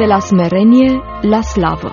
la smerenie la slavă.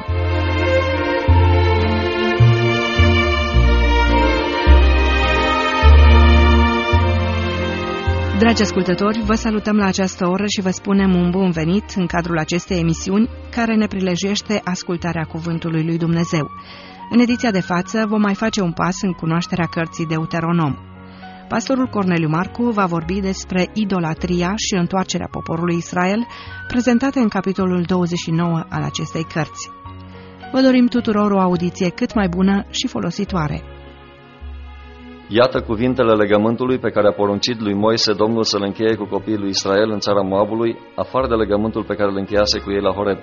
Dragi ascultători, vă salutăm la această oră și vă spunem un bun venit în cadrul acestei emisiuni care ne prilejuiește ascultarea Cuvântului lui Dumnezeu. În ediția de față vom mai face un pas în cunoașterea cărții Deuteronom. Pastorul Corneliu Marcu va vorbi despre idolatria și întoarcerea poporului Israel, prezentate în capitolul 29 al acestei cărți. Vă dorim tuturor o audiție cât mai bună și folositoare. Iată cuvintele legământului pe care a poruncit lui Moise Domnul să-l încheie cu copiii lui Israel în țara Moabului, afară de legământul pe care îl încheiase cu ei la Horeb.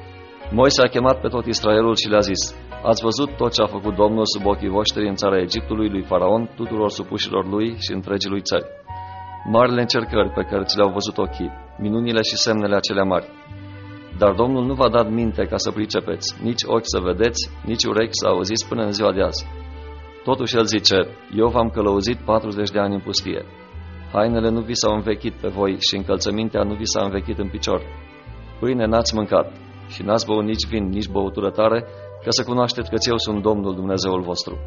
Moise a chemat pe tot Israelul și le-a zis: Ați văzut tot ce a făcut Domnul sub ochii voștri în țara Egiptului, lui Faraon, tuturor supușilor lui și întregii lui țări. Marile încercări pe care ți le-au văzut ochii, minunile și semnele acelea mari. Dar Domnul nu v-a dat minte ca să pricepeți, nici ochi să vedeți, nici urechi să auziți până în ziua de azi. Totuși el zice: Eu v-am călăuzit 40 de ani în pustie. Hainele nu vi s-au învechit pe voi și încălțămintea nu vi s-a învechit în picior. Pâine n-ați mâncat și n-ați băut nici vin, nici băutură tare, ca să cunoașteți că eu sunt Domnul Dumnezeul vostru.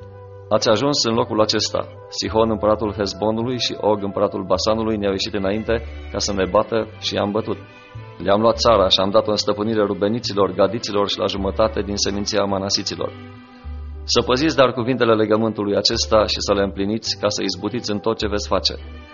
Ați ajuns în locul acesta. Sihon, împăratul Hezbonului, și Og, împăratul Basanului, ne-au ieșit înainte ca să ne bată și i-am bătut. Le-am luat țara și am dat-o în stăpânire rubeniților, gadiților și la jumătate din seminția manasiților. Să păziți dar cuvintele legământului acesta și să le împliniți, ca să izbutiți în tot ce veți face.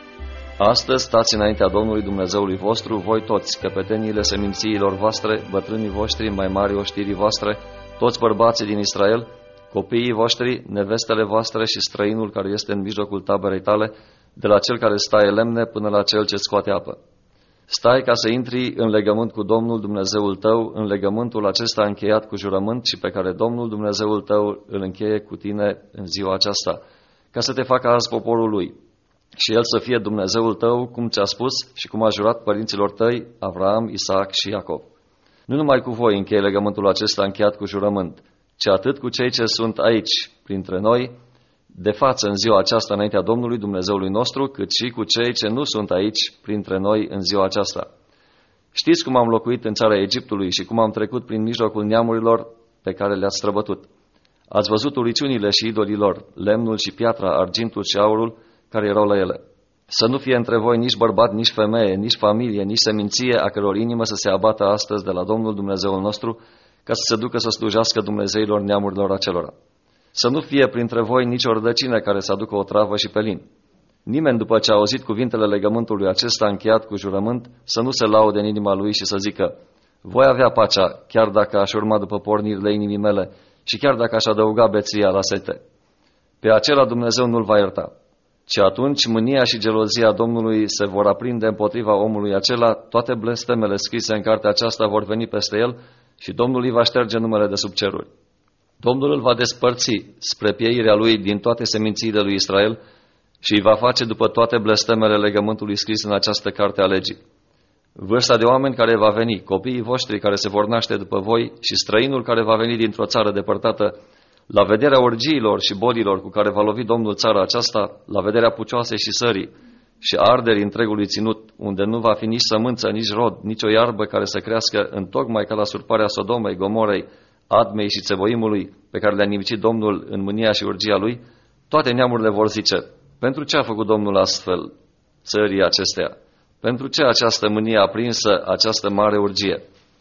Astăzi stați înaintea Domnului Dumnezeului vostru, voi toți, căpeteniile semințiilor voastre, bătrânii voștri, mai mari oștirii voastre, toți bărbații din Israel, copiii voștri, nevestele voastre și străinul care este în mijlocul taberei tale, de la cel care staie lemne până la cel ce scoate apă. Stai ca să intri în legământ cu Domnul Dumnezeul tău, în legământul acesta încheiat cu jurământ și pe care Domnul Dumnezeul tău îl încheie cu tine în ziua aceasta, ca să te facă azi poporul lui. Și el să fie Dumnezeul tău, cum ți-a spus și cum a jurat părinților tăi, Avraam, Isaac și Iacov. Nu numai cu voi încheie legământul acesta încheiat cu jurământ, ci atât cu cei ce sunt aici, printre noi, de față în ziua aceasta înaintea Domnului Dumnezeului nostru, cât și cu cei ce nu sunt aici, printre noi, în ziua aceasta. Știți cum am locuit în țara Egiptului și cum am trecut prin mijlocul neamurilor pe care le-ați străbătut. Ați văzut uriciunile și idolilor, lemnul și piatra, argintul și aurul, care erau la ele. Să nu fie între voi nici bărbat, nici femeie, nici familie, nici seminție, a căror inimă să se abată astăzi de la Domnul Dumnezeul nostru, ca să se ducă să slujească Dumnezeilor neamurilor acelora. Să nu fie printre voi nici o rădăcină care să aducă o travă și pelin. Nimeni, după ce a auzit cuvintele legământului acesta încheiat cu jurământ, să nu se laude în inima lui și să zică: voi avea pacea, chiar dacă aș urma după pornirile inimii mele și chiar dacă aș adăuga beția la sete. Pe acela Dumnezeu nu-l va ierta. Și atunci mânia și gelozia Domnului se vor aprinde împotriva omului acela, toate blestemele scrise în cartea aceasta vor veni peste el și Domnul îi va șterge numele de sub ceruri. Domnul îl va despărți spre pieirea lui din toate semințiile lui Israel și îi va face după toate blestemele legământului scris în această carte a legii. Vârsta de oameni care va veni, copiii voștri care se vor naște după voi și străinul care va veni dintr-o țară depărtată, la vederea orgiilor și bolilor cu care va lovi Domnul țara aceasta, la vederea pucioasei și sării și arderii întregului ținut, unde nu va fi nici sămânță, nici rod, nici o iarbă care să crească, întocmai ca la surparea Sodomei, Gomorei, Admei și Țeboimului, pe care le-a nimicit Domnul în mânia și urgia lui, toate neamurile vor zice: pentru ce a făcut Domnul astfel țării acestea? Pentru ce această mânie aprinsă, această mare urgie?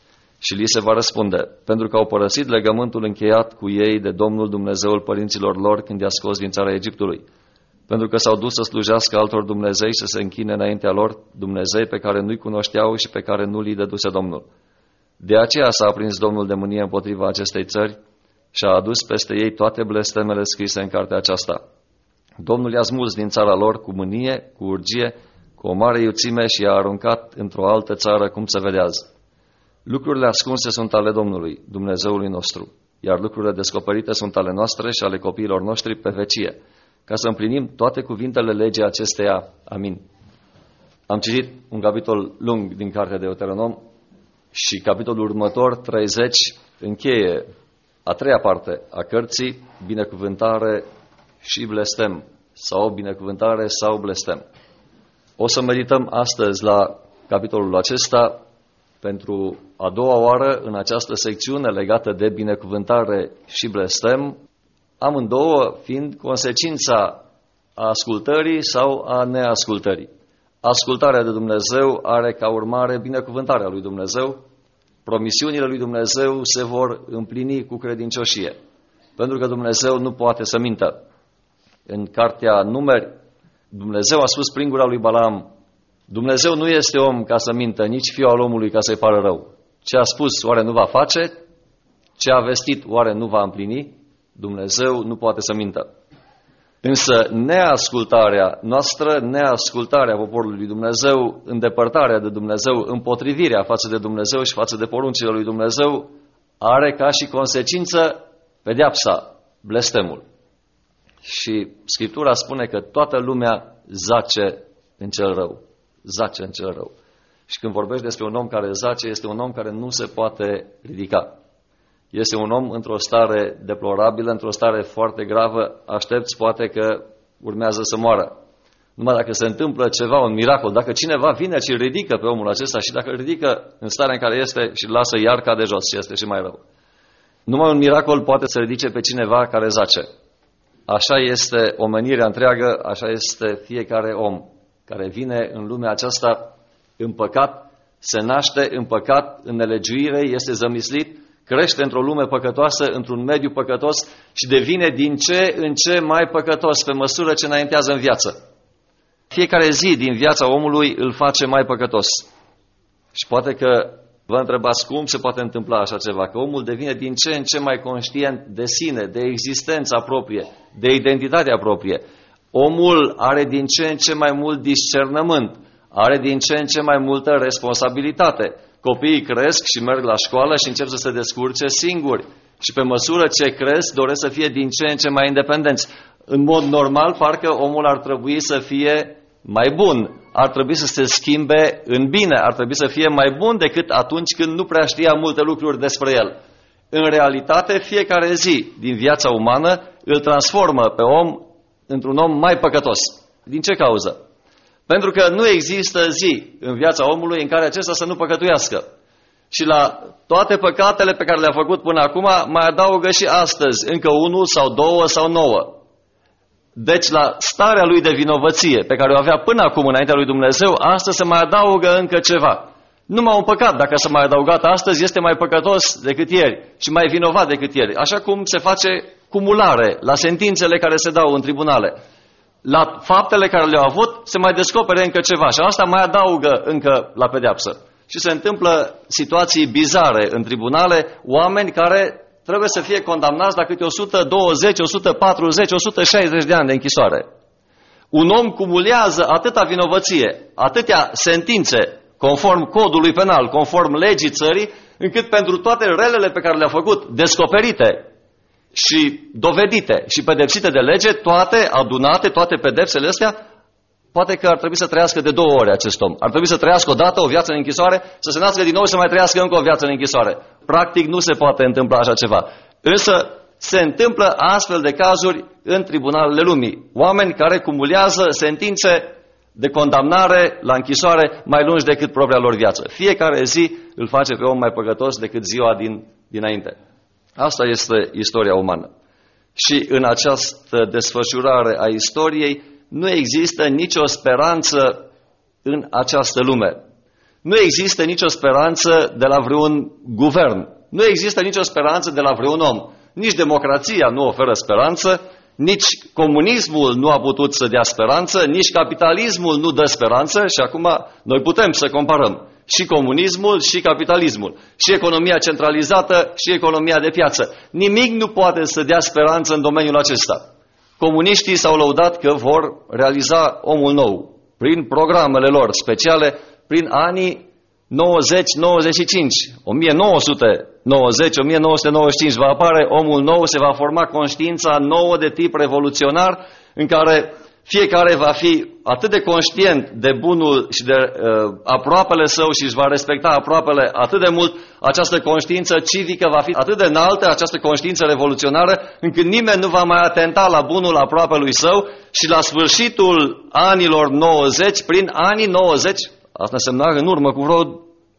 Și li se va răspunde: pentru că au părăsit legământul încheiat cu ei de Domnul Dumnezeul părinților lor când i-a scos din țara Egiptului, pentru că s-au dus să slujească altor Dumnezei și să se închine înaintea lor, Dumnezei pe care nu-i cunoșteau și pe care nu li dăduse Domnul. De aceea s-a aprins Domnul de mânie împotriva acestei țări și a adus peste ei toate blestemele scrise în cartea aceasta. Domnul i-a smuls din țara lor cu mânie, cu urgie, cu o mare iuțime și i-a aruncat într-o altă țară, cum se vede azi. Lucrurile ascunse sunt ale Domnului, Dumnezeului nostru, iar lucrurile descoperite sunt ale noastre și ale copiilor noștri pe vecie, ca să împlinim toate cuvintele legii acesteia. Amin. Am citit un capitol lung din cartea Deuteronom și capitolul următor, 30, încheie a treia parte a cărții, binecuvântare și blestem, sau binecuvântare sau blestem. O să medităm astăzi la capitolul acesta pentru a doua oară în această secțiune legată de binecuvântare și blestem, amândouă fiind consecința ascultării sau a neascultării. Ascultarea de Dumnezeu are ca urmare binecuvântarea lui Dumnezeu, promisiunile lui Dumnezeu se vor împlini cu credincioșie, pentru că Dumnezeu nu poate să mintă. În cartea Numeri, Dumnezeu a spus prin gura lui Balaam, Dumnezeu nu este om ca să mintă, nici fiul al omului ca să-i pară rău. Ce a spus oare nu va face? Ce a vestit oare nu va împlini? Dumnezeu nu poate să mintă. Însă neascultarea noastră, neascultarea poporului lui Dumnezeu, îndepărtarea de Dumnezeu, împotrivirea față de Dumnezeu și față de poruncile lui Dumnezeu, are ca și consecință pedeapsa, blestemul. Și Scriptura spune că toată lumea zace în cel rău. Zace în cel rău. Și când vorbești despre un om care zace, este un om care nu se poate ridica. Este un om într-o stare deplorabilă, într-o stare foarte gravă, aștepți poate că urmează să moară. Numai dacă se întâmplă ceva, un miracol, dacă cineva vine și îl ridică pe omul acesta și dacă îl ridică în starea în care este și îl lasă, iar cade jos și este și mai rău. Numai un miracol poate să ridice pe cineva care zace. Așa este omenirea întreagă, așa este fiecare om care vine în lumea aceasta în păcat, se naște în păcat, în nelegiuire, este zămislit, crește într-o lume păcătoasă, într-un mediu păcătos și devine din ce în ce mai păcătos pe măsură ce înaintează în viață. Fiecare zi din viața omului îl face mai păcătos. Și poate că vă întrebați cum se poate întâmpla așa ceva, că omul devine din ce în ce mai conștient de sine, de existența proprie, de identitatea proprie. Omul are din ce în ce mai mult discernământ, are din ce în ce mai multă responsabilitate. Copiii cresc și merg la școală și încep să se descurce singuri. Și pe măsură ce cresc, doresc să fie din ce în ce mai independenți. În mod normal, parcă omul ar trebui să fie mai bun, ar trebui să se schimbe în bine, ar trebui să fie mai bun decât atunci când nu prea știa multe lucruri despre el. În realitate, fiecare zi din viața umană îl transformă pe om într-un om mai păcătos. Din ce cauză? Pentru că nu există zi în viața omului în care acesta să nu păcătuiască. Și la toate păcatele pe care le-a făcut până acum, mai adaugă și astăzi încă 1 sau 2 sau 9. Deci la starea lui de vinovăție pe care o avea până acum înaintea lui Dumnezeu, astăzi se mai adaugă încă ceva. Numai un păcat, dacă s-a mai adăugat astăzi, este mai păcătos decât ieri și mai vinovat decât ieri. Așa cum se face cumulare la sentințele care se dau în tribunale. La faptele care le-au avut se mai descopere încă ceva și asta mai adaugă încă la pedeapsă. Și se întâmplă situații bizare în tribunale, oameni care trebuie să fie condamnați la câte 120, 140, 160 de ani de închisoare. Un om cumulează atâta vinovăție, atâtea sentințe, conform codului penal, conform legii țării, încât pentru toate relele pe care le-a făcut, descoperite și dovedite și pedepsite de lege, toate adunate, toate pedepsele astea, poate că ar trebui să trăiască de 2 ori acest om. Ar trebui să trăiască odată o viață în închisoare, să se nască din nou și să mai trăiască încă o viață în închisoare. Practic nu se poate întâmpla așa ceva. Însă se întâmplă astfel de cazuri în tribunalele lumii. Oameni care cumulează sentințe de condamnare la închisoare mai lungi decât propria lor viață. Fiecare zi îl face pe om mai păcătos decât ziua dinainte. Asta este istoria umană. Și în această desfășurare a istoriei nu există nicio speranță în această lume. Nu există nicio speranță de la vreun guvern. Nu există nicio speranță de la vreun om. Nici democrația nu oferă speranță, nici comunismul nu a putut să dea speranță, nici capitalismul nu dă speranță și acum noi putem să comparăm și comunismul și capitalismul, și economia centralizată și economia de piață. Nimic nu poate să dea speranță în domeniul acesta. Comuniștii s-au lăudat că vor realiza omul nou prin programele lor speciale, prin anii 90-95, 1990-1995 va apare omul nou, se va forma conștiința nouă de tip revoluționar în care fiecare va fi atât de conștient de bunul și de aproapele său și își va respecta aproapele atât de mult, această conștiință civică va fi atât de înaltă, această conștiință revoluționară, încât nimeni nu va mai atenta la bunul aproapelui său și la sfârșitul anilor 90, prin anii 90, asta însemna în urmă cu vreo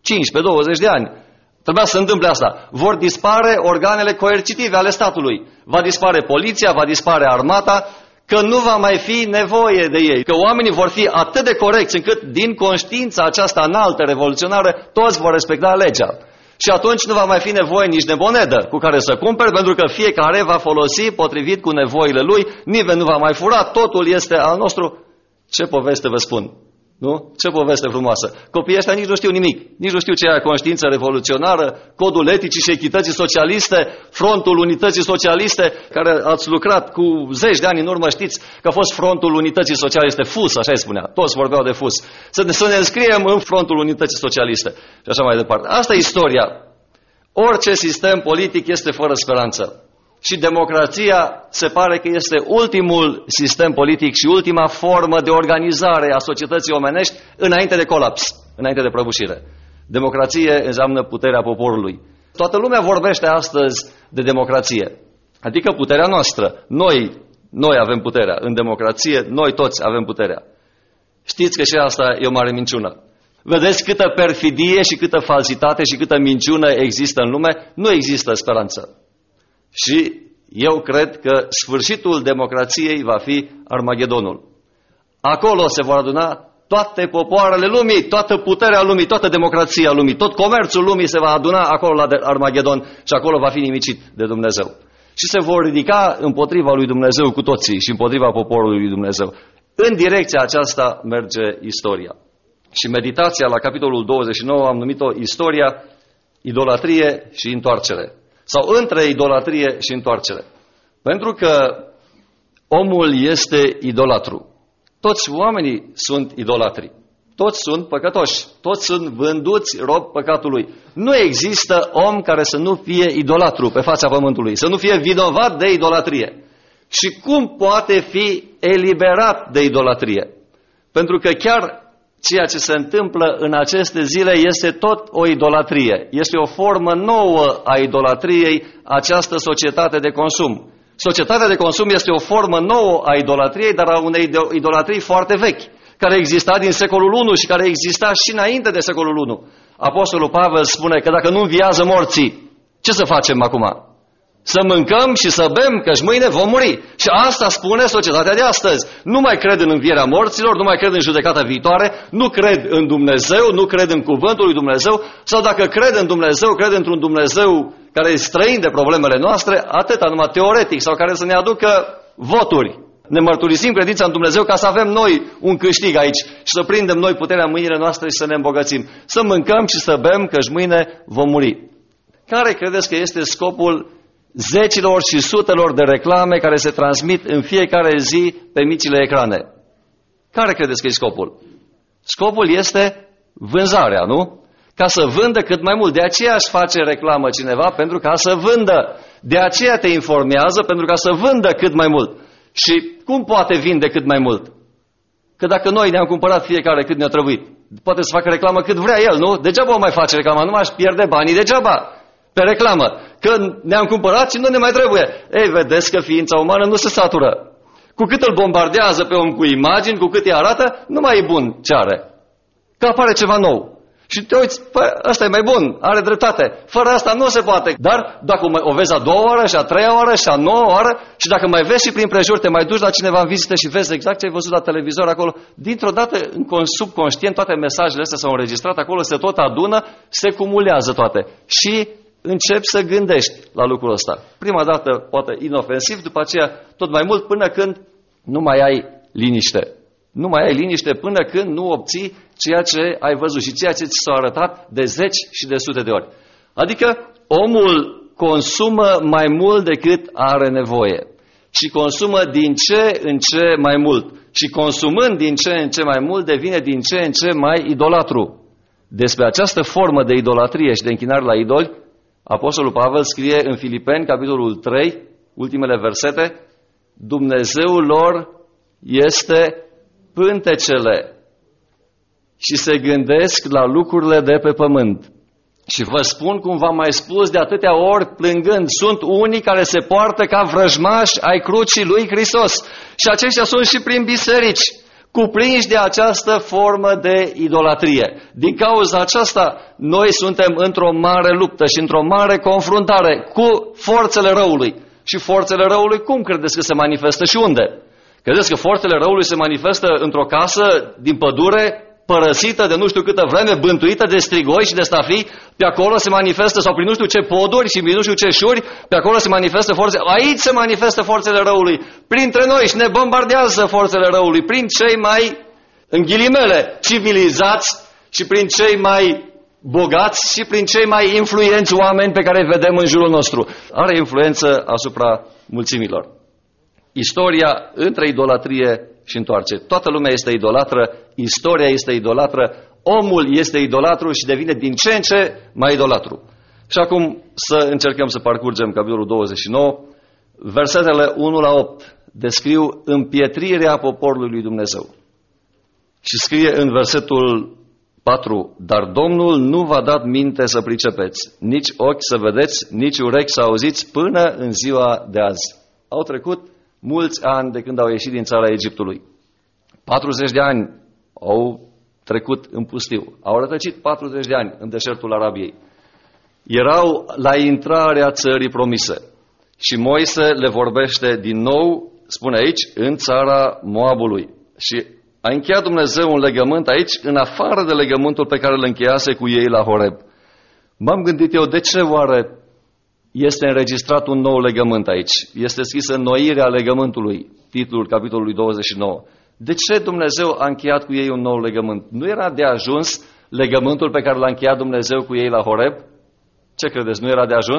15-20 de ani. Trebuia să se întâmple asta. Vor dispare organele coercitive ale statului. Va dispare poliția, va dispare armata, că nu va mai fi nevoie de ei. Că oamenii vor fi atât de corecți încât din conștiința aceasta înaltă, revoluționară, toți vor respecta legea. Și atunci nu va mai fi nevoie nici de monedă cu care să cumperi, pentru că fiecare va folosi potrivit cu nevoile lui, nimeni nu va mai fura, totul este al nostru. Ce poveste vă spun? Nu? Ce poveste frumoasă. Copiii ăștia nici nu știu nimic. Nici nu știu ce e conștiință revoluționară, codul eticii și echității socialiste, frontul unității socialiste, care ați lucrat cu zeci de ani în urmă, știți că a fost frontul unității socialiste, FUS, așa îi spunea. Toți vorbeau de FUS. Să ne înscriem în frontul unității socialiste. Și așa mai departe. Asta e istoria. Orice sistem politic este fără speranță. Și democrația se pare că este ultimul sistem politic și ultima formă de organizare a societății omenești înainte de colaps, înainte de prăbușire. Democrație înseamnă puterea poporului. Toată lumea vorbește astăzi de democrație, adică puterea noastră. Noi avem puterea. În democrație, noi toți avem puterea. Știți că și asta e o mare minciună. Vedeți câtă perfidie și câtă falsitate și câtă minciună există în lume? Nu există speranță. Și eu cred că sfârșitul democrației va fi Armagedonul. Acolo se vor aduna toate popoarele lumii, toată puterea lumii, toată democrația lumii, tot comerțul lumii se va aduna acolo la Armagedon și acolo va fi nimicit de Dumnezeu. Și se vor ridica împotriva lui Dumnezeu cu toții și împotriva poporului lui Dumnezeu. În direcția aceasta merge istoria. Și meditația la capitolul 29 am numit-o istoria, idolatrie și întoarcere. Sau între idolatrie și întoarcere. Pentru că omul este idolatru. Toți oamenii sunt idolatri. Toți sunt păcătoși. Toți sunt vânduți rob păcatului. Nu există om care să nu fie idolatru pe fața pământului, să nu fie vinovat de idolatrie. Și cum poate fi eliberat de idolatrie? Pentru că chiar ceea ce se întâmplă în aceste zile este tot o idolatrie. Este o formă nouă a idolatriei, această societate de consum. Societatea de consum este o formă nouă a idolatriei, dar a unei idolatrii foarte vechi, care exista din secolul I și care exista și înainte de secolul I. Apostolul Pavel spune că dacă nu înviază morții, ce să facem acum? Să mâncăm și să bem, căci mâine vom muri. Și asta spune societatea de astăzi. Nu mai cred în învierea morților, nu mai cred în judecata viitoare, nu cred în Dumnezeu, nu cred în cuvântul lui Dumnezeu, sau dacă cred în Dumnezeu, cred într-un Dumnezeu care e străin de problemele noastre, atâta numai teoretic, sau care să ne aducă voturi. Ne mărturisim credința în Dumnezeu ca să avem noi un câștig aici și să prindem noi puterea în mâinile noastre și să ne îmbogățim. Să mâncăm și să bem, căci mâine vom muri. Care credeți că este scopul zecilor și sutelor de reclame care se transmit în fiecare zi pe micile ecrane? Care credeți că e scopul? Scopul este vânzarea, nu? Ca să vândă cât mai mult. De aceea își face reclamă cineva, pentru ca să vândă. De aceea te informează, pentru ca să vândă cât mai mult. Și cum poate vinde cât mai mult? Că dacă noi ne-am cumpărat fiecare cât ne-a trebuit, poate să facă reclamă cât vrea el, nu? Degeaba o mai face reclamă, nu mai pierde banii degeaba pe reclamă. Că ne-am cumpărat și nu ne mai trebuie. Ei, vedeți că ființa umană nu se satură. Cu cât îl bombardează pe om cu imagini, cu cât îi arată, nu mai e bun ce are. Că apare ceva nou. Și te uiți, păi, ăsta e mai bun, are dreptate. Fără asta nu se poate. Dar dacă o vezi a doua oară și a treia oară și a noua oară și dacă mai vezi și prin prejur, te mai duci la cineva în vizită și vezi exact ce ai văzut la televizor acolo, dintr-o dată, subconștient, toate mesajele astea s-au înregistrat acolo, se tot adună, se cumulează toate. Și începi să gândești la lucrul ăsta. Prima dată, poate inofensiv, după aceea tot mai mult, până când nu mai ai liniște. Nu mai ai liniște până când nu obții ceea ce ai văzut și ceea ce ți s-a arătat de zeci și de sute de ori. Adică omul consumă mai mult decât are nevoie și consumă din ce în ce mai mult și consumând din ce în ce mai mult devine din ce în ce mai idolatru. Despre această formă de idolatrie și de închinare la idoli, Apostolul Pavel scrie în Filipeni, capitolul 3, ultimele versete, Dumnezeul lor este pântecele și se gândesc la lucrurile de pe pământ. Și vă spun, cum v-am mai spus de atâtea ori plângând, sunt unii care se poartă ca vrăjmași ai crucii lui Hristos. Și aceștia sunt și prin biserici. cuprinși de această formă de idolatrie. Din cauza aceasta, noi suntem într-o mare luptă și într-o mare confruntare cu forțele răului. Și forțele răului cum credeți că se manifestă și unde? Credeți că forțele răului se manifestă într-o casă din pădure, părăsită de nu știu câtă vreme, bântuită de strigoi și de stafii? Pe acolo se manifestă, sau prin nu știu ce poduri și prin nu știu ce șuri, pe acolo se manifestă forțele. Aici se manifestă forțele răului, printre noi, și ne bombardează forțele răului, prin cei mai, în ghilimele, civilizați și prin cei mai bogați și prin cei mai influenți oameni pe care îi vedem în jurul nostru. Are influență asupra mulțimilor. Istoria între idolatrie și întoarce. Toată lumea este idolatră, istoria este idolatră, omul este idolatru și devine din ce în ce mai idolatru. Și acum să încercăm să parcurgem capitolul 29. Versetele 1 la 8 descriu împietrirea poporului lui Dumnezeu. Și scrie în versetul 4: Dar Domnul nu v-a dat minte să pricepeți, nici ochi să vedeți, nici urechi să auziți până în ziua de azi. Au trecut mulți ani de când au ieșit din țara Egiptului. 40 de ani au trecut în pustiu. Au rătăcit 40 de ani în deșertul Arabiei. Erau la intrarea țării promise. Și Moise le vorbește din nou, spune aici, în țara Moabului. Și a încheiat Dumnezeu un legământ aici, în afară de legământul pe care îl încheiase cu ei la Horeb. M-am gândit eu, de ce oare este înregistrat un nou legământ aici? Este scris înnoirea legământului, titlul capitolului 29. De ce Dumnezeu a încheiat cu ei un nou legământ? Nu era de ajuns legământul pe care l-a încheiat Dumnezeu cu ei la Horeb? Ce credeți, nu era de ajuns?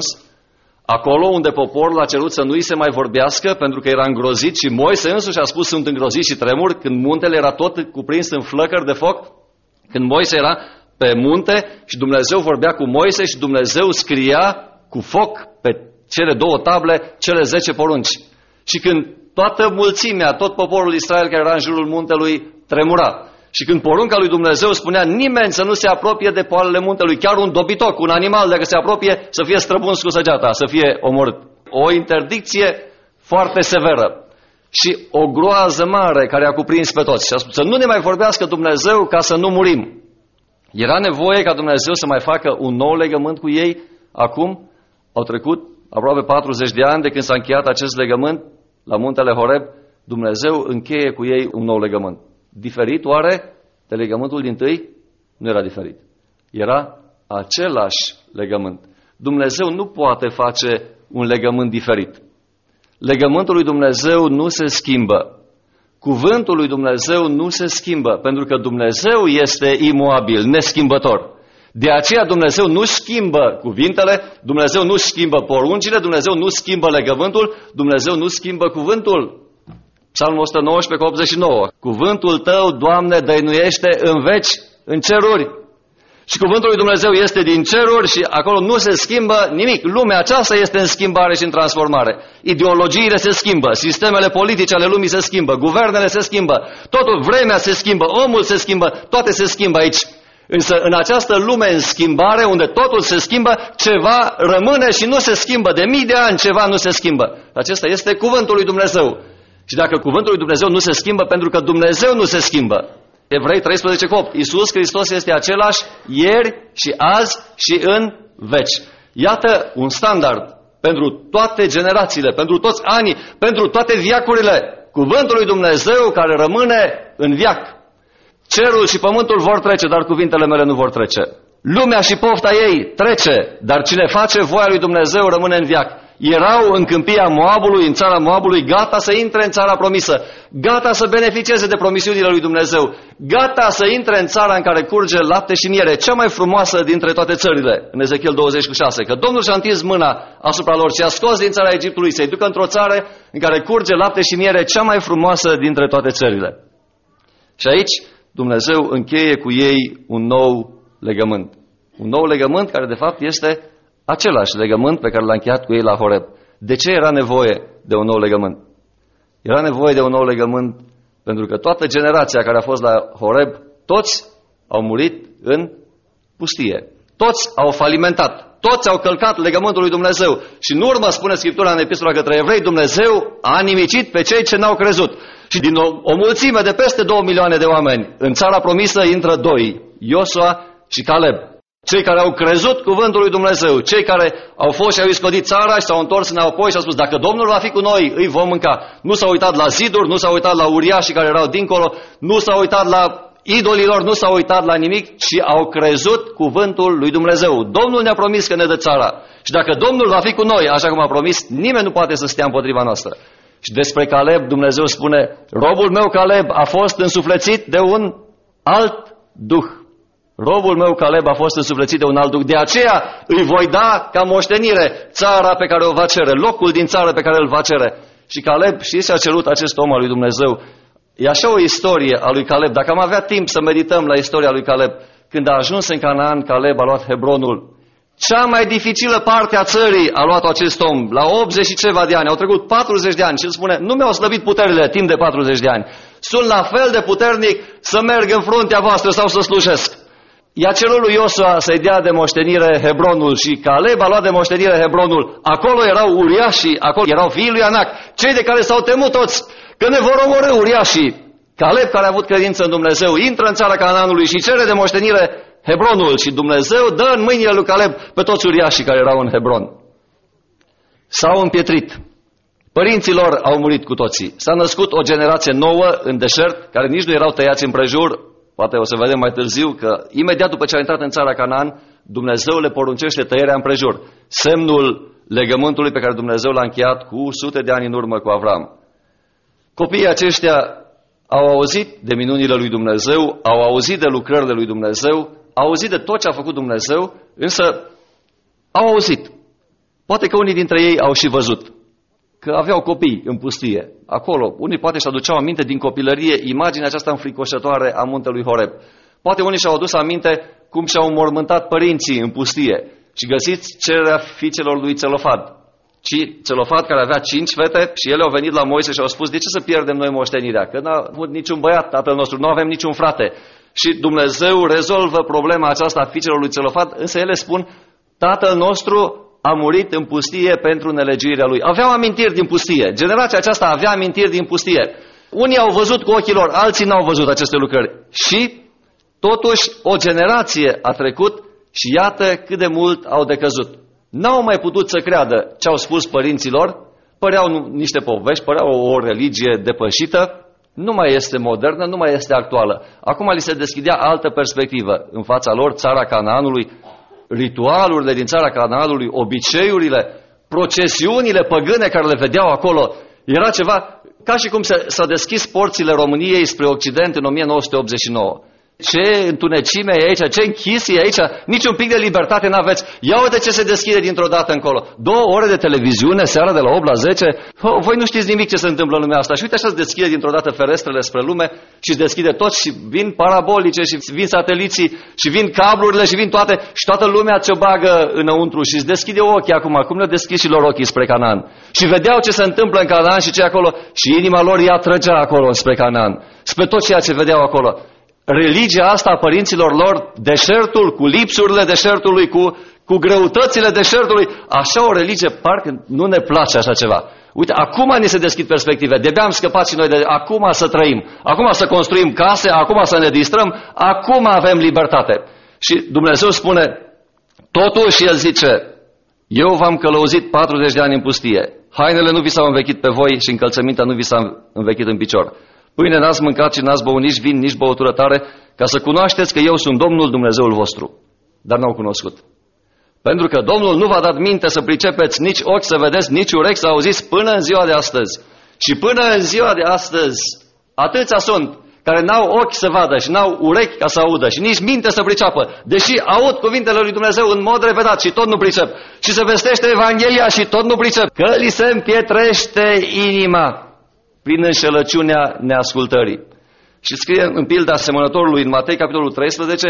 Acolo unde poporul a cerut să nu-i se mai vorbească pentru că era îngrozit și Moise însuși a spus sunt îngrozit și tremur, când muntele era tot cuprins în flăcări de foc, când Moise era pe munte și Dumnezeu vorbea cu Moise și Dumnezeu scria cu foc pe cele două table cele 10 porunci. Și când toată mulțimea, tot poporul Israel care era în jurul muntelui tremura. Și când porunca lui Dumnezeu spunea nimeni să nu se apropie de poalele muntelui, chiar un dobitoc, un animal, dacă se apropie, să fie străbuns cu săgeata, să fie omorât. O interdicție foarte severă și o groază mare care a cuprins pe toți. Și a spus să nu ne mai vorbească Dumnezeu ca să nu murim. Era nevoie ca Dumnezeu să mai facă un nou legământ cu ei. Acum au trecut aproape 40 de ani de când s-a încheiat acest legământ la muntele Horeb. Dumnezeu încheie cu ei un nou legământ. Diferit oare de legământul dintâi? Nu era diferit. Era același legământ. Dumnezeu nu poate face un legământ diferit. Legământul lui Dumnezeu nu se schimbă. Cuvântul lui Dumnezeu nu se schimbă, pentru că Dumnezeu este imoabil, neschimbător. De aceea Dumnezeu nu schimbă cuvintele, Dumnezeu nu schimbă poruncile, Dumnezeu nu schimbă legământul, Dumnezeu nu schimbă cuvântul. Psalmul 119 cu 89. Cuvântul tău, Doamne, dăinuiește în veci, în ceruri. Și cuvântul lui Dumnezeu este din ceruri și acolo nu se schimbă nimic. Lumea aceasta este în schimbare și în transformare. Ideologiile se schimbă, sistemele politice ale lumii se schimbă, guvernele se schimbă, totul, vremea se schimbă, omul se schimbă, toate se schimbă aici. Însă în această lume în schimbare, unde totul se schimbă, ceva rămâne și nu se schimbă. De mii de ani ceva nu se schimbă. Acesta este cuvântul lui Dumnezeu. Și dacă cuvântul lui Dumnezeu nu se schimbă, pentru că Dumnezeu nu se schimbă. Evrei 13:8. Iisus Hristos este același ieri și azi și în veci. Iată un standard pentru toate generațiile, pentru toți anii, pentru toate veacurile. Cuvântul lui Dumnezeu care rămâne în veac. Cerul și pământul vor trece, dar cuvintele mele nu vor trece. Lumea și pofta ei trece, dar cine face voia lui Dumnezeu rămâne în veac. Erau în câmpia Moabului, în țara Moabului, gata să intre în țara promisă, gata să beneficieze de promisiunile lui Dumnezeu, gata să intre în țara în care curge lapte și miere, cea mai frumoasă dintre toate țările, în Ezechiel 26, că Domnul și-a întins mâna asupra lor și a scos din țara Egiptului să-i ducă într-o țară în care curge lapte și miere, cea mai frumoasă dintre toate țările. Și aici Dumnezeu încheie cu ei un nou legământ. Un nou legământ care de fapt este același legământ pe care l-a încheiat cu ei la Horeb. De ce era nevoie de un nou legământ? Era nevoie de un nou legământ pentru că toată generația care a fost la Horeb, toți au murit în pustie. Toți au falimentat. Toți au călcat legământul lui Dumnezeu. Și în urmă, spune Scriptura în Epistola către Evrei, Dumnezeu a nimicit pe cei ce n-au crezut. Și din o mulțime de peste 2 milioane de oameni, în țara promisă intră 2, Iosua și Caleb. Cei care au crezut cuvântul lui Dumnezeu, cei care au fost și au iscodit țara și s-au întors înapoi și au spus, dacă Domnul va fi cu noi, îi vom mânca. Nu s-au uitat la ziduri, nu s-au uitat la uriașii care erau dincolo, nu s-au uitat la idolilor, nu s-au uitat la nimic, ci au crezut cuvântul lui Dumnezeu. Domnul ne-a promis că ne dă țara. Și dacă Domnul va fi cu noi, așa cum a promis, nimeni nu poate să stea împotriva noastră. Și despre Caleb, Dumnezeu spune, robul meu Caleb a fost însuflețit de un alt duh. Robul meu Caleb a fost însuflețit de un alt duh. De aceea îi voi da ca moștenire țara pe care o va cere, locul din țară pe care îl va cere. Și Caleb și a cerut acest om al lui Dumnezeu. E așa o istorie a lui Caleb. Dacă am avea timp să medităm la istoria lui Caleb, când a ajuns în Canaan, Caleb a luat Hebronul. Cea mai dificilă parte a țării a luat acest om, la 80 și ceva de ani. Au trecut 40 de ani și îl spune, nu mi-au slăbit puterile timp de 40 de ani. Sunt la fel de puternic să merg în fruntea voastră sau să slujesc. I-a cerut lui Iosua să-i dea de moștenire Hebronul și Caleb a luat de moștenire Hebronul. Acolo erau uriașii, acolo erau fiii lui Anac, cei de care s-au temut toți, că ne vor omorî uriașii. Caleb, care a avut credință în Dumnezeu, intră în țara Canaanului și cere de moștenire Hebronul și Dumnezeu dă în mâinile lui Caleb pe toți uriașii care erau în Hebron. S-au împietrit. Părinții lor au murit cu toții. S-a născut o generație nouă în deșert, care nici nu erau tăiați împrejur. Poate o să vedem mai târziu că imediat după ce a intrat în țara Canaan, Dumnezeu le poruncește tăierea împrejur. Semnul legământului pe care Dumnezeu l-a încheiat cu sute de ani în urmă cu Avram. Copiii aceștia au auzit de minunile lui Dumnezeu, au auzit de lucrările lui Dumnezeu, au auzit de tot ce a făcut Dumnezeu, însă au auzit. Poate că unii dintre ei au și văzut că aveau copii în pustie. Acolo, unii poate și aduceau aminte din copilărie imaginea aceasta înfricoșătoare a muntelui Horeb. Poate unii și-au adus aminte cum și-au înmormântat părinții în pustie. Și găsiți cererea fiicelor lui Țelofad. Și Țelofad, care avea 5 fete, și ele au venit la Moise și au spus, de ce să pierdem noi moștenirea? Că n-a avut niciun băiat tatăl nostru, nu avem niciun frate. Și Dumnezeu rezolvă problema aceasta a fiicelor lui Țelofad, însă ele spun, tatăl nostru a murit în pustie pentru nelegiuirea lui. Aveau amintiri din pustie. Generația aceasta avea amintiri din pustie. Unii au văzut cu ochii lor, alții n-au văzut aceste lucrări. Și totuși o generație a trecut și iată cât de mult au decăzut. N-au mai putut să creadă ce au spus părinților, păreau niște povești, păreau o religie depășită, nu mai este modernă, nu mai este actuală. Acum li se deschidea altă perspectivă. În fața lor, țara Canaanului, ritualurile din țara Canaanului, obiceiurile, procesiunile păgâne care le vedeau acolo, era ceva ca și cum s-a deschis porțile României spre Occident în 1989. Ce întunecime e aici, ce închis e aici, nici un pic de libertate n-aveți. Ia uite ce se deschide dintr-o dată încolo. 2 ore de televiziune, seara de la 8 la 10. Voi nu știți nimic ce se întâmplă în lumea asta. Și uite așa se deschide dintr-o dată ferestrele spre lume și se deschide tot și vin parabolice și vin sateliții și vin cablurile și vin toate și toată lumea ce bagă înăuntru și îți deschide ochii acum, cum le deschid și lor ochii spre Canaan. Și vedeau ce se întâmplă în Canaan și ce acolo și inima lor îi atrăgea acolo spre Canaan, spre tot ceea ce vedeau acolo. Religia asta a părinților lor, deșertul, cu lipsurile deșertului, cu greutățile deșertului, așa o religie, parcă nu ne place așa ceva. Uite, acum ni se deschid perspective, de-abia am scăpat și noi de acum să trăim, acum să construim case, acum să ne distrăm, acum avem libertate. Și Dumnezeu spune, totuși El zice, eu v-am călăuzit 40 de ani în pustie, hainele nu vi s-au învechit pe voi și încălțămintea nu vi s-a învechit în picior. Pâine n-ați mâncat și n-ați băut nici vin, nici băutură tare, ca să cunoașteți că eu sunt Domnul Dumnezeul vostru. Dar n-au cunoscut. Pentru că Domnul nu v-a dat minte să pricepeți, nici ochi să vedeți, nici urechi să auziți până în ziua de astăzi. Și până în ziua de astăzi, atâția sunt care n-au ochi să vadă și n-au urechi ca să audă și nici minte să priceapă, deși aud cuvintele lui Dumnezeu în mod repetat și tot nu pricep. Și se vestește Evanghelia și tot nu pricep. Că li se împietrește inima prin înșelăciunea neascultării. Și scrie în pilda semănătorului în Matei, capitolul 13,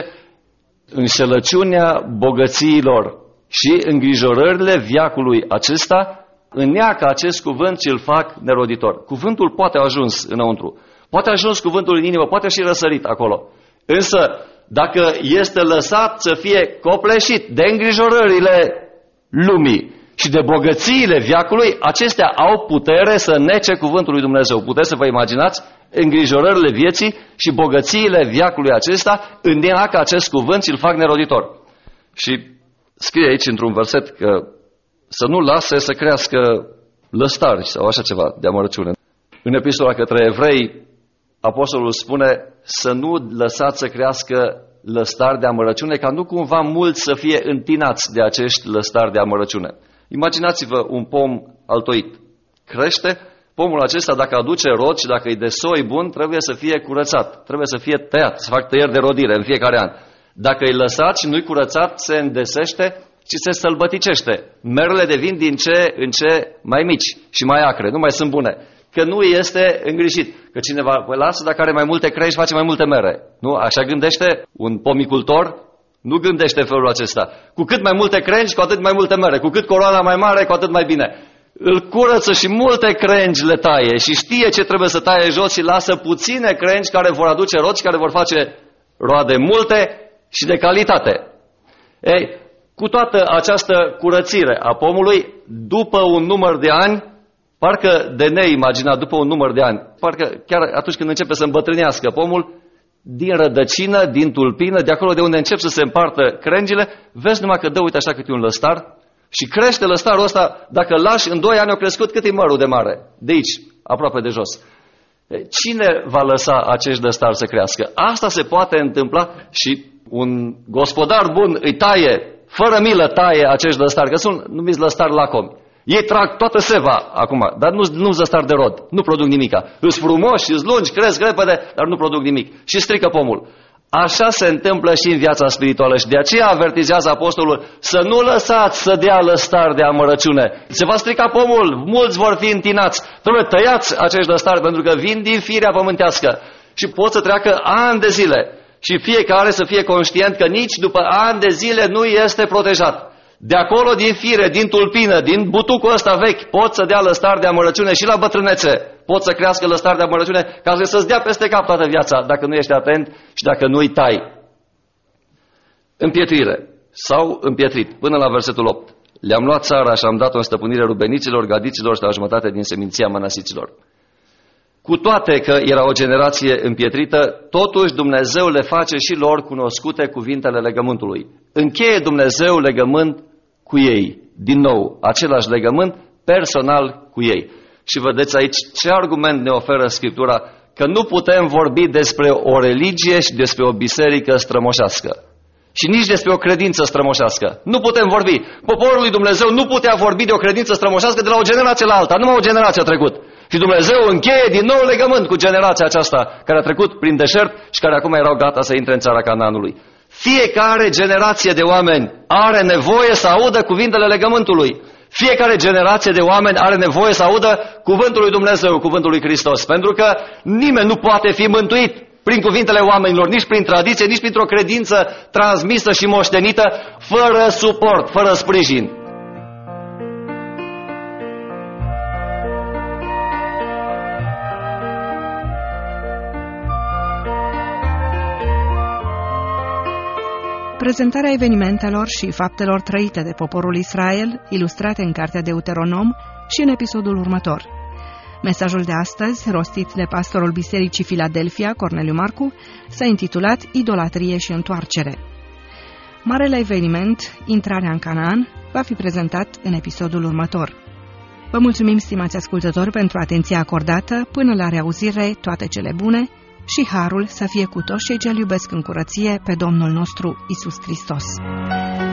înșelăciunea bogățiilor și îngrijorările veacului acesta înneacă acest cuvânt și îl fac neroditor. Cuvântul poate a ajuns înăuntru, poate a ajuns cuvântul în inimă, poate a și răsărit acolo. Însă, dacă este lăsat să fie copleșit de îngrijorările lumii, și de bogățiile veacului, acestea au putere să nece cuvântul lui Dumnezeu. Puteți să vă imaginați îngrijorările vieții și bogățiile veacului acesta înneacă acest cuvânt și îl fac neroditor. Și scrie aici într-un verset că să nu lase să crească lăstari sau așa ceva de amărăciune. În epistola către evrei, apostolul spune să nu lăsați să crească lăstari de amărăciune, ca nu cumva mulți să fie întinați de acești lăstari de amărăciune. Imaginați-vă un pom altoit. Crește, pomul acesta dacă aduce rod și dacă e de soi bun, trebuie să fie curățat, trebuie să fie tăiat, să fac tăieri de rodire în fiecare an. Dacă e lăsat și nu-i curățat, se îndesește și se sălbăticește. Merele devin din ce în ce mai mici și mai acre, nu mai sunt bune. Că nu este îngrijit. Că cineva lasă, dacă are mai multe crengi, face mai multe mere. Nu? Așa gândește un pomicultor? Nu gândește în felul acesta. Cu cât mai multe crengi, cu atât mai multe mere. Cu cât coroana mai mare, cu atât mai bine. Îl curăță și multe crengi le taie și știe ce trebuie să taie jos și lasă puține crengi care vor aduce rod și care vor face roade multe și de calitate. Ei, cu toată această curățire a pomului, după un număr de ani, parcă de neimaginat, după un număr de ani, parcă chiar atunci când începe să îmbătrânească pomul, din rădăcină, din tulpină, de acolo de unde încep să se împartă crengile, vezi numai că dă, uite așa câte un lăstar și crește lăstarul ăsta, dacă îl lași, în 2 ani au crescut cât e mărul de mare, de aici, aproape de jos. Cine va lăsa acești lăstari să crească? Asta se poate întâmpla și un gospodar bun îi taie, fără milă taie acești lăstari, că sunt numiți lăstari lacomi. Ei trag toată seva acum, dar nu lăstari de rod, nu produc nimica. Îs frumoși, îs lungi, cresc repede, dar nu produc nimic și strică pomul. Așa se întâmplă și în viața spirituală și de aceea avertizează apostolul să nu lăsați să dea lăstari de amărăciune. Se va strica pomul, mulți vor fi întinați. Trebuie tăiați acești lăstari pentru că vin din firea pământească și pot să treacă ani de zile și fiecare să fie conștient că nici după ani de zile nu este protejat. De acolo, din fire, din tulpină, din butucul ăsta vechi, pot să dea lăstari de amărăciune și la bătrânețe. Pot să crească lăstari de amărăciune ca să-ți dea peste cap toată viața dacă nu ești atent și dacă nu-i tai. Împietrire. S-au împietrit până la versetul 8. Le-am luat țara și am dat-o în stăpânire rubeniților, gadiților și la jumătate din seminția mănăsiților. Cu toate că era o generație împietrită, totuși Dumnezeu le face și lor cunoscute cuvintele legământului. Încheie Dumnezeu legământ cu ei. Din nou, același legământ personal cu ei. Și vedeți aici ce argument ne oferă Scriptura, că nu putem vorbi despre o religie și despre o biserică strămoșească. Și nici despre o credință strămoșească. Nu putem vorbi. Poporul lui Dumnezeu nu putea vorbi de o credință strămoșească de la o generație la alta. Numai o generație a trecut. Și Dumnezeu încheie din nou legământ cu generația aceasta care a trecut prin deșert și care acum erau gata să intre în țara Canaanului. Fiecare generație de oameni are nevoie să audă cuvintele legământului. Fiecare generație de oameni are nevoie să audă cuvântul lui Dumnezeu, cuvântul lui Hristos. Pentru că nimeni nu poate fi mântuit prin cuvintele oamenilor, nici prin tradiție, nici printr-o credință transmisă și moștenită, fără suport, fără sprijin. Prezentarea evenimentelor și faptelor trăite de poporul Israel, ilustrate în Cartea Deuteronom și în episodul următor. Mesajul de astăzi, rostit de pastorul Bisericii Filadelfia, Corneliu Marcu, s-a intitulat Idolatrie și întoarcere. Marele eveniment, intrarea în Canaan, va fi prezentat în episodul următor. Vă mulțumim, stimați ascultători, pentru atenția acordată. Până la reauzire, toate cele bune și harul să fie cu toți cei ce-L iubesc în curăție pe Domnul nostru Iisus Hristos.